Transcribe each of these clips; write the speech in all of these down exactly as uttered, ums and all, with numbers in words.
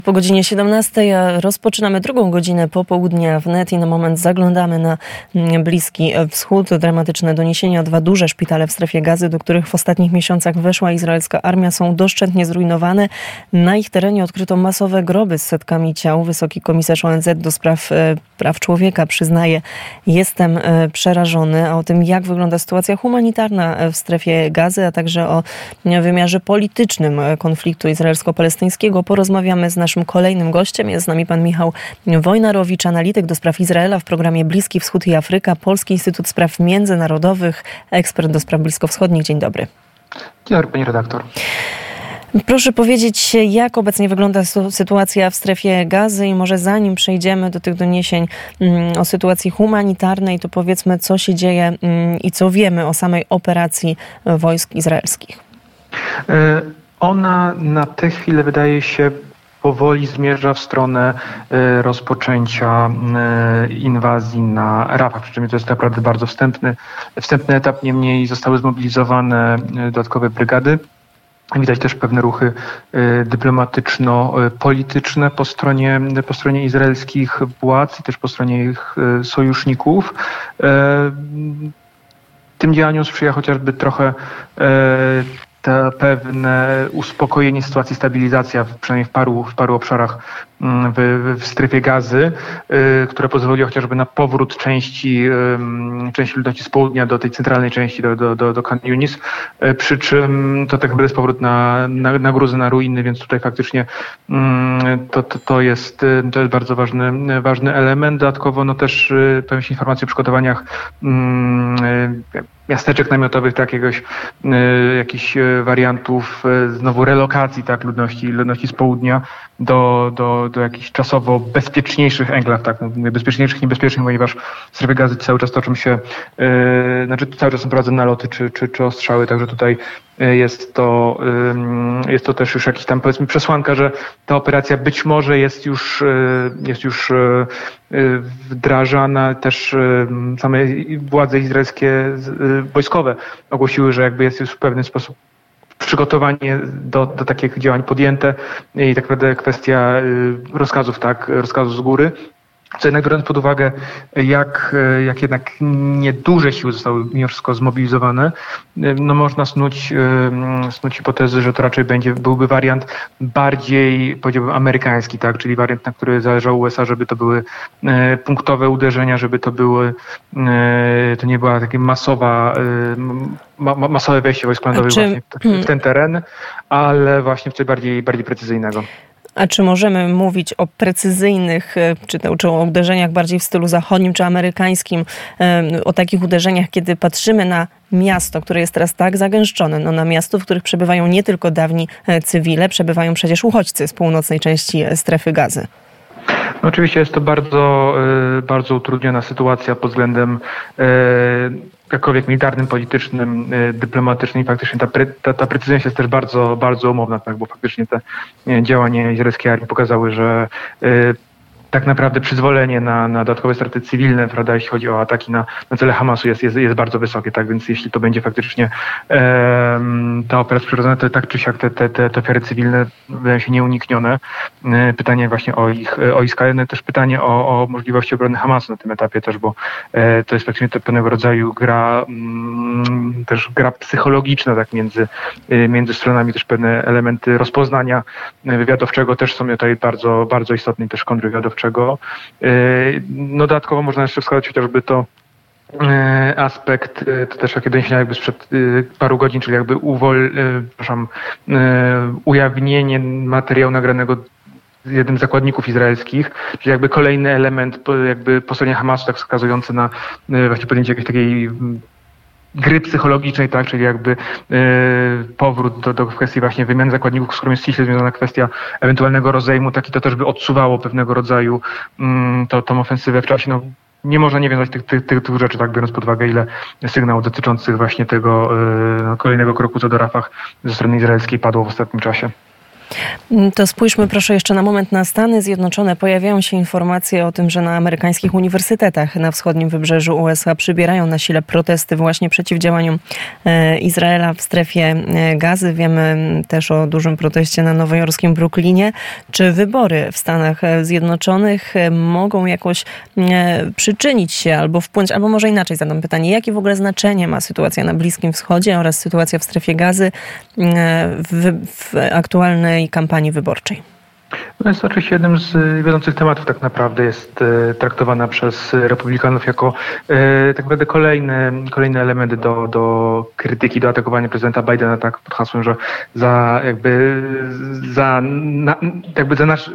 Po godzinie siedemnastej rozpoczynamy drugą godzinę popołudnia wnet i na moment zaglądamy na Bliski Wschód. Dramatyczne doniesienia. Dwa duże szpitale w strefie Gazy, do których w ostatnich miesiącach weszła izraelska armia, są doszczętnie zrujnowane. Na ich terenie odkryto masowe groby z setkami ciał. Wysoki komisarz O N Z do spraw praw człowieka przyznaje: jestem przerażony. A o tym, jak wygląda sytuacja humanitarna w strefie Gazy, a także o wymiarze politycznym konfliktu izraelsko-palestyńskiego, porozmawiamy z naszym kolejnym gościem. Jest z nami pan Michał Wojnarowicz, analityk do spraw Izraela w programie Bliski Wschód i Afryka, Polski Instytut Spraw Międzynarodowych, ekspert do spraw bliskowschodnich. Dzień dobry. Dzień dobry, pani redaktor. Proszę powiedzieć, jak obecnie wygląda sytuacja w strefie Gazy i może zanim przejdziemy do tych doniesień o sytuacji humanitarnej, to powiedzmy, co się dzieje i co wiemy o samej operacji wojsk izraelskich. Ona na tę chwilę wydaje się powoli zmierza w stronę rozpoczęcia inwazji na Rafah, przy czym to jest naprawdę bardzo wstępny, wstępny etap, niemniej zostały zmobilizowane dodatkowe brygady. Widać też pewne ruchy dyplomatyczno-polityczne po stronie, po stronie izraelskich władz i też po stronie ich sojuszników. Tym działaniom sprzyja chociażby trochę to pewne uspokojenie sytuacji, stabilizacja, przynajmniej w paru, w paru obszarach w, w strefie Gazy, y, które pozwoliło chociażby na powrót części, y, części ludności z południa do tej centralnej części, do, do, do, do Khan Yunis, y, przy czym to tak naprawdę jest powrót na, na, na gruzy, na ruiny, więc tutaj faktycznie y, to, to, to, jest, to jest bardzo ważny, ważny element. Dodatkowo no też y, pojawią się informacje o przygotowaniach y, y, miasteczek namiotowych, tak, jakiegoś, y, jakichś wariantów y, znowu relokacji, tak, ludności, ludności z południa do, do, do jakichś czasowo bezpieczniejszych enklaw, tak, mówię bezpieczniejszych, niebezpiecznych, ponieważ w strefie Gazy cały czas toczą się, y, znaczy cały czas są prowadzone naloty czy, czy, czy ostrzały, także tutaj jest to, y, jest to też już jakiś tam, powiedzmy, przesłanka, że ta operacja być może jest już, y, jest już y, wdrażana. Też y, same władze izraelskie y, wojskowe ogłosiły, że jakby jest już w pewien sposób przygotowanie do, do takich działań podjęte i tak naprawdę kwestia y, rozkazów, tak, rozkazów z góry. Co jednak biorąc pod uwagę, jak, jak jednak nieduże siły zostały mimo wszystko zmobilizowane, no można snuć, snuć hipotezy, że to raczej będzie, byłby wariant bardziej, powiedziałbym, amerykański, tak, czyli wariant, na który zależało U S A, żeby to były punktowe uderzenia, żeby to były, to nie była takie masowa, ma, masowe wejście wojsk lądowych czy... właśnie w ten teren, ale właśnie w coś bardziej, bardziej precyzyjnego. A czy możemy mówić o precyzyjnych, czy, czy o uderzeniach bardziej w stylu zachodnim, czy amerykańskim, o takich uderzeniach, kiedy patrzymy na miasto, które jest teraz tak zagęszczone, no na miasto, w których przebywają nie tylko dawni cywile, przebywają przecież uchodźcy z północnej części strefy Gazy? No oczywiście jest to bardzo, bardzo utrudniona sytuacja pod względem jakkolwiek militarnym, politycznym, dyplomatycznym i faktycznie ta, pre, ta, ta precyzja jest też bardzo, bardzo umowna, tak, bo faktycznie te działania izraelskiej armii pokazały, że tak naprawdę przyzwolenie na, na dodatkowe straty cywilne, prawda, jeśli chodzi o ataki na, na cele Hamasu jest, jest, jest bardzo wysokie, tak, więc jeśli to będzie faktycznie e, ta operacja przeprowadzona, to tak czy siak te, te, te, te ofiary cywilne wydają się nieuniknione. E, pytanie właśnie o ich, o ich skalę, no też pytanie o, o możliwości obrony Hamasu na tym etapie też, bo e, to jest faktycznie to pewnego rodzaju gra, m, też gra psychologiczna, tak, między, e, między stronami, też pewne elementy rozpoznania wywiadowczego też są tutaj bardzo, bardzo istotne, też kontrwywiadowcze. Czego. No dodatkowo można jeszcze wskazać chociażby to aspekt, to też takie doniesienia jakby sprzed paru godzin, czyli jakby uwol, przepraszam, ujawnienie materiału nagranego jednym z zakładników izraelskich, czyli jakby kolejny element jakby po stronie Hamasu, tak wskazujący na właśnie podjęcie jakiejś takiej gry psychologicznej, tak, czyli jakby yy, powrót do, do kwestii właśnie wymiany zakładników, z którą jest ściśle związana kwestia ewentualnego rozejmu, tak, i to też by odsuwało pewnego rodzaju yy, to, tą ofensywę w czasie. No, nie można nie wiązać tych, tych, tych, tych rzeczy, tak, biorąc pod uwagę, ile sygnałów dotyczących właśnie tego yy, kolejnego kroku co do Rafah ze strony izraelskiej padło w ostatnim czasie. To spójrzmy proszę jeszcze na moment na Stany Zjednoczone. Pojawiają się informacje o tym, że na amerykańskich uniwersytetach na wschodnim wybrzeżu U S A przybierają na sile protesty właśnie przeciw działaniom Izraela w strefie Gazy. Wiemy też o dużym proteście na nowojorskim Brooklynie. Czy wybory w Stanach Zjednoczonych mogą jakoś przyczynić się albo wpłynąć, albo może inaczej zadam pytanie, jakie w ogóle znaczenie ma sytuacja na Bliskim Wschodzie oraz sytuacja w strefie Gazy w, w aktualnej kampanii wyborczej? No jest oczywiście jednym z wiodących tematów tak naprawdę, jest e, traktowana przez republikanów jako e, tak naprawdę kolejny, kolejny element do, do krytyki, do atakowania prezydenta Bidena, tak pod hasłem, że za jakby za, na, jakby za nasz,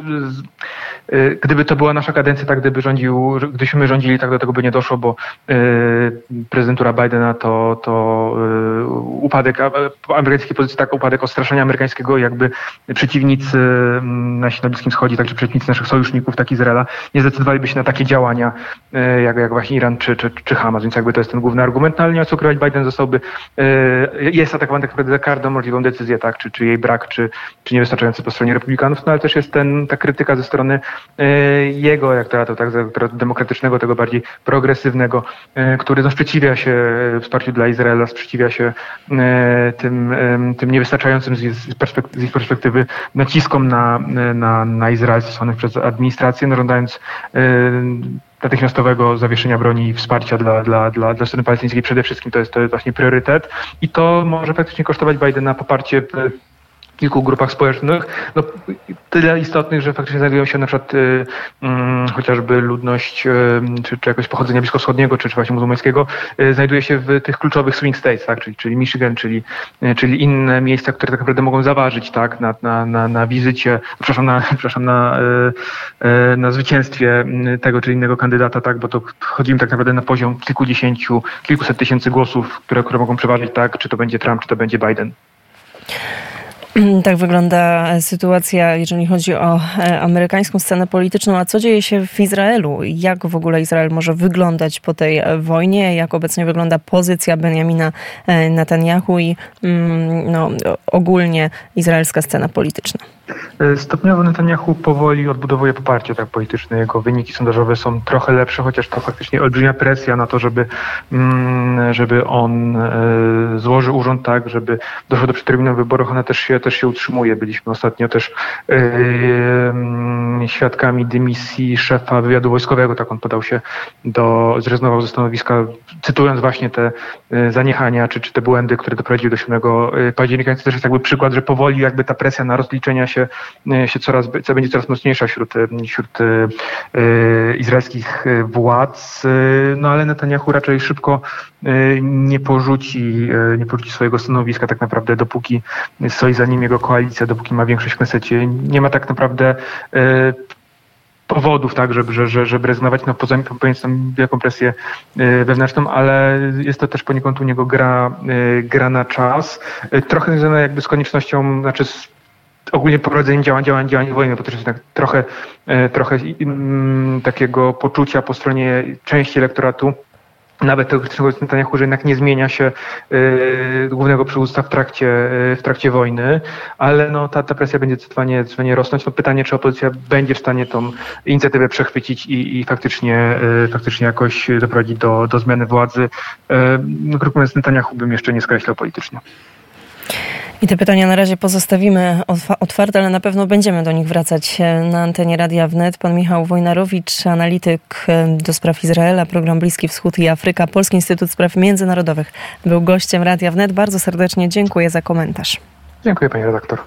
e, gdyby to była nasza kadencja, tak gdyby rządził, gdybyśmy my rządzili, tak do tego by nie doszło, bo e, prezydentura Bidena to, to e, upadek amerykańskiej pozycji, tak upadek ostraszenia amerykańskiego, jakby przeciwnicy nasi na Bliskim Wschodzie, także przeciwnicy naszych sojuszników, tak Izraela, nie zdecydowaliby się na takie działania, jak, jak właśnie Iran czy, czy, czy Hamas, więc jakby to jest ten główny argument, no, ale nie ma co ukrywać, Biden zostałby, jest atakowany tak naprawdę za każdą możliwą decyzję, tak, czy, czy jej brak, czy, czy niewystarczający po stronie republikanów, no ale też jest ten, ta krytyka ze strony jego elektoratu, tak, demokratycznego, tego bardziej progresywnego, który no, sprzeciwia się wsparciu dla Izraela, sprzeciwia się tym, tym niewystarczającym z, z, perspektywy, z ich perspektywy naciskom na na, na Izrael stosowanych przez administrację, no, żądając yy, natychmiastowego zawieszenia broni i wsparcia dla, dla, dla, dla strony palestyńskiej. Przede wszystkim to jest, to jest właśnie priorytet i to może faktycznie kosztować Bidena poparcie w kilku grupach społecznych, no, tyle istotnych, że faktycznie znajdują się na przykład y, y, chociażby ludność y, czy, czy jakoś pochodzenia bliskowschodniego, czy, czy właśnie muzułmańskiego, y, znajduje się w tych kluczowych swing states, tak, czyli, czyli Michigan, czyli, y, czyli inne miejsca, które tak naprawdę mogą zaważyć, tak, na, na, na, na wizycie, przepraszam, na, przepraszam, na, y, y, na zwycięstwie tego czy innego kandydata, tak, bo to chodzi im tak naprawdę na poziom kilkudziesięciu, kilkuset tysięcy głosów, które, które mogą przeważyć, tak, czy to będzie Trump, czy to będzie Biden. Tak wygląda sytuacja, jeżeli chodzi o amerykańską scenę polityczną. A co dzieje się w Izraelu? Jak w ogóle Izrael może wyglądać po tej wojnie? Jak obecnie wygląda pozycja Benjamina Netanyahu i no, ogólnie izraelska scena polityczna? Stopniowo Netanyahu powoli odbudowuje poparcie tak polityczne. Jego wyniki sondażowe są trochę lepsze, chociaż to faktycznie olbrzymia presja na to, żeby, żeby on złożył urząd tak, żeby doszło do przedterminowych wyborów. Ona też się, też się utrzymuje. Byliśmy ostatnio też yy, świadkami dymisji szefa wywiadu wojskowego. Tak on podał się do, zrezygnował ze stanowiska, cytując właśnie te zaniechania, czy, czy te błędy, które doprowadziły do siódmego października. To też jest jakby przykład, że powoli jakby ta presja na rozliczenia się się coraz, co będzie coraz mocniejsza wśród, wśród e, izraelskich władz, no ale Netanyahu raczej szybko e, nie porzuci, e, nie porzuci swojego stanowiska tak naprawdę, dopóki stoi za nim jego koalicja, dopóki ma większość w Knesecie. Nie ma tak naprawdę e, powodów, tak, żeby, żeby, żeby rezygnować, no poza ponieść tam wielką presję wewnętrzną, ale jest to też poniekąd u niego gra, gra na czas. Trochę związana jakby z koniecznością, znaczy z ogólnie prowadzeniem działań, działań, działań wojny, bo też jest tak trochę, trochę um, takiego poczucia po stronie części elektoratu, nawet tego krytycznego Netanyahu, że jednak nie zmienia się y, głównego przywództwa w trakcie, y, w trakcie wojny, ale no, ta, ta presja będzie zdecydowanie, zdecydowanie rosnąć. No, pytanie, czy opozycja będzie w stanie tą inicjatywę przechwycić i, i faktycznie, y, faktycznie jakoś doprowadzić do, do zmiany władzy. Y, no, krótko mówiąc, Netanyahu bym jeszcze nie skreślał politycznie. I te pytania na razie pozostawimy otwarte, ale na pewno będziemy do nich wracać na antenie Radia Wnet. Pan Michał Wojnarowicz, analityk do spraw Izraela, program Bliski Wschód i Afryka, Polski Instytut Spraw Międzynarodowych, był gościem Radia Wnet. Bardzo serdecznie dziękuję za komentarz. Dziękuję, pani redaktor.